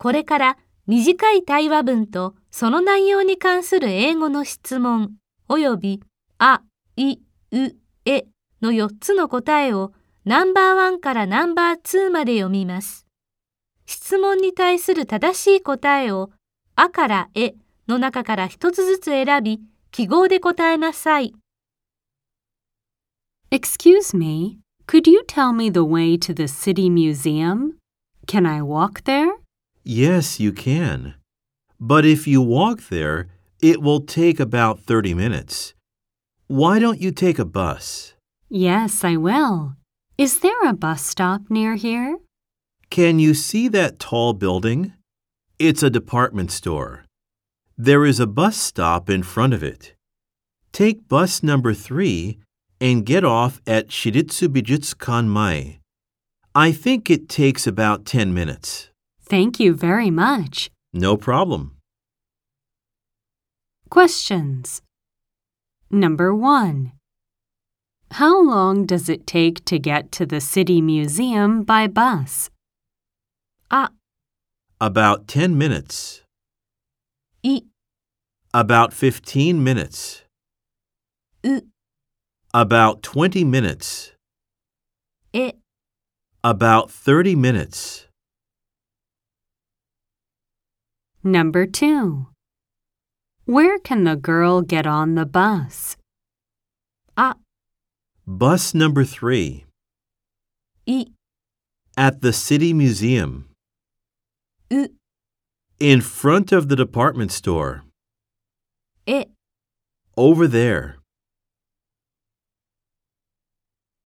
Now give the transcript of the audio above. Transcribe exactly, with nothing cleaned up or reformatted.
これから短い対話文とその内容に関する英語の質問およびあ、い、う、えのよっつの答えをナンバーワンからナンバーツーまで読みます。質問に対する正しい答えをあからえの中から一つずつ選び、記号で答えなさい。 Excuse me, could you tell me the way to the City Museum? Can I walk there? Yes, you can. But if you walk there, it will take about thirty minutes. Why don't you take a bus? Yes, I will. Is there a bus stop near here? Can you see that tall building? It's a department store. There is a bus stop in front of it. Take bus number three and get off at Shiritsu Bijutsukan Mae. I think it takes about ten minutes. Thank you very much. No problem. Questions. Number one. How long does it take to get to the City Museum by bus? あ、 About ten minutes. い、 About fifteen minutes. う、 About twenty minutes. え、 About thirty minutes. Number two. Where can the girl get on the bus? あ、 Bus number three. い、 At the City Museum. う、 In front of the department store. え、 Over there.